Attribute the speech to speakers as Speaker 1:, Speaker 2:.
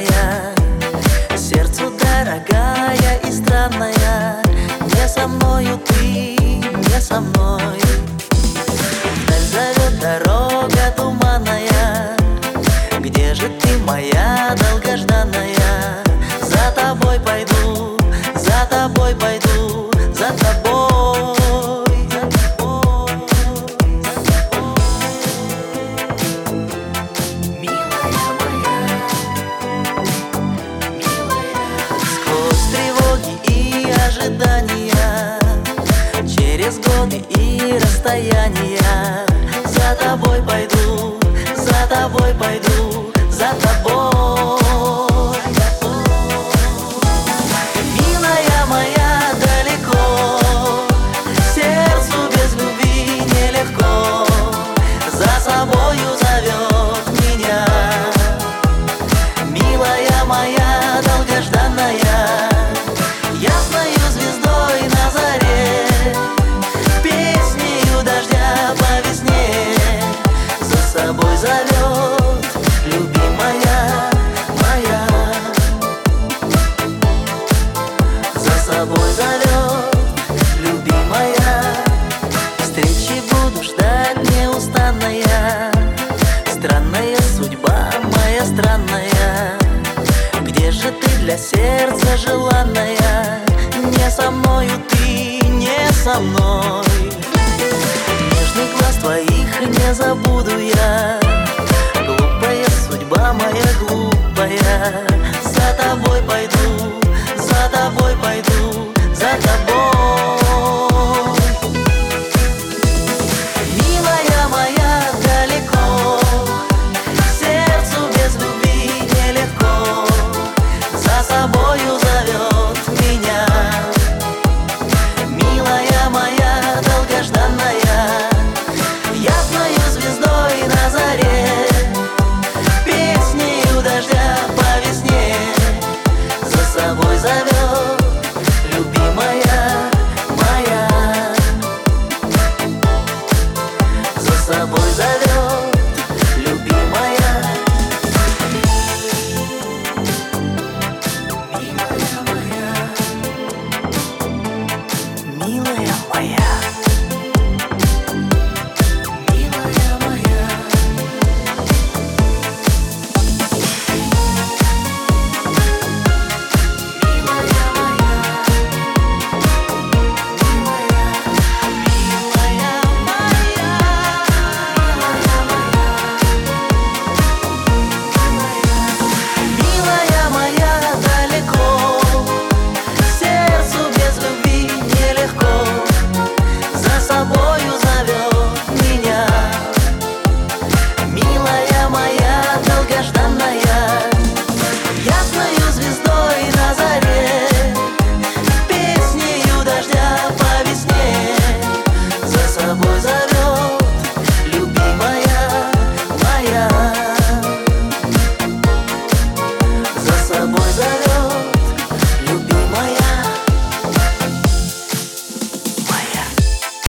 Speaker 1: желанная, сердцу дорогая и странная. Не со мною ты, не со мной. Вдаль зовет дорога туманная. Где же ты, моя долгожданная? За тобой пойду, за тобой пойду, за тобой. Ожидания, через годы и расстояния. За тобой пойду, за тобой пойду, за тобой. Милая моя, далеко, сердцу без любви нелегко. За собою зовет меня, милая моя долгожданная. Ясною звездой на заре, песнею дождя по весне. За собой зовет, любимая моя. За собой зовет, любимая. Встречи буду ждать неустанная. Странная судьба моя странная. Где же ты для сердца желанная? Не со мною ты, не со мной. Нежных глаз твоих не забуду я. Глупая судьба моя, глупая.